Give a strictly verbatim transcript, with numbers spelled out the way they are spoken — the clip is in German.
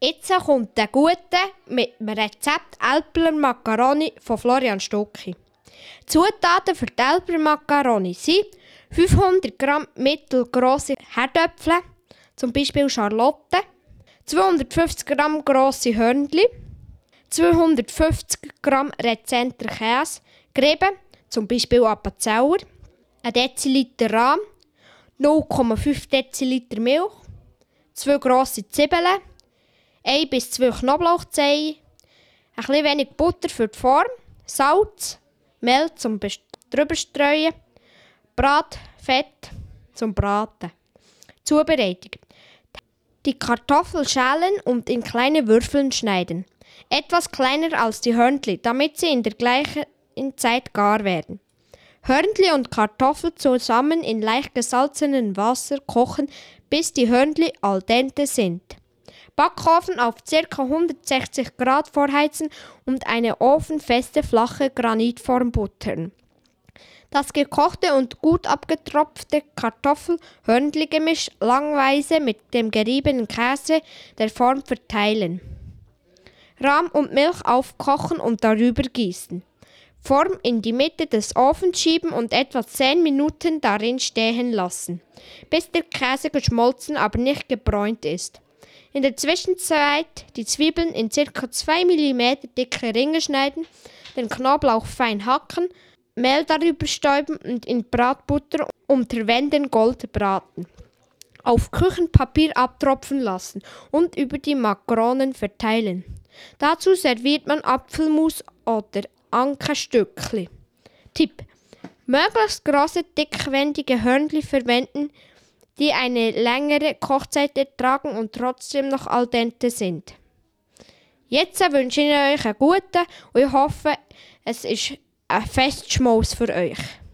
Jetzt kommt der gute mit dem Rezept Älpler Macaroni von Florian Stucki. Zutaten für die Älpler Macaroni sind fünfhundert Gramm mittelgrosse Herdöpfel, zum Beispiel Charlotte, zweihundertfünfzig Gramm grosse Hörnli, zweihundertfünfzig Gramm rezenter Käse, gerieben, zum Beispiel Appenzeller, ein Deziliter Rahm, null Komma fünf Deziliter Milch, zwei grosse Zwiebeln, ein bis zwei Knoblauchzehen, ein bisschen wenig Butter für die Form, Salz, Mehl zum drüberstreuen, Bratfett zum Braten. Zubereitung: Die Kartoffel schälen und in kleine Würfel schneiden. Etwas kleiner als die Hörnli, damit sie in der gleichen Zeit gar werden. Hörnli und Kartoffel zusammen in leicht gesalzenem Wasser kochen, bis die Hörnli al dente sind. Backofen auf ca. hundertsechzig Grad vorheizen und eine ofenfeste flache Granitform buttern. Das gekochte und gut abgetropfte Kartoffel-Hörnli-Gemisch langweise mit dem geriebenen Käse der Form verteilen. Rahm und Milch aufkochen und darüber gießen. Form in die Mitte des Ofens schieben und etwa zehn Minuten darin stehen lassen, bis der Käse geschmolzen, aber nicht gebräunt ist. In der Zwischenzeit die Zwiebeln in ca. zwei Millimeter dicke Ringe schneiden, den Knoblauch fein hacken, Mehl darüber stäuben und in Bratbutter unter Wenden Gold braten. Auf Küchenpapier abtropfen lassen und über die Makaronen verteilen. Dazu serviert man Apfelmus oder Ankenstückli. Tipp: Möglichst grosse, dickwendige Hörnli verwenden, die eine längere Kochzeit ertragen und trotzdem noch al dente sind. Jetzt wünsche ich euch einen guten und ich hoffe, es ist ein Festschmaus für euch.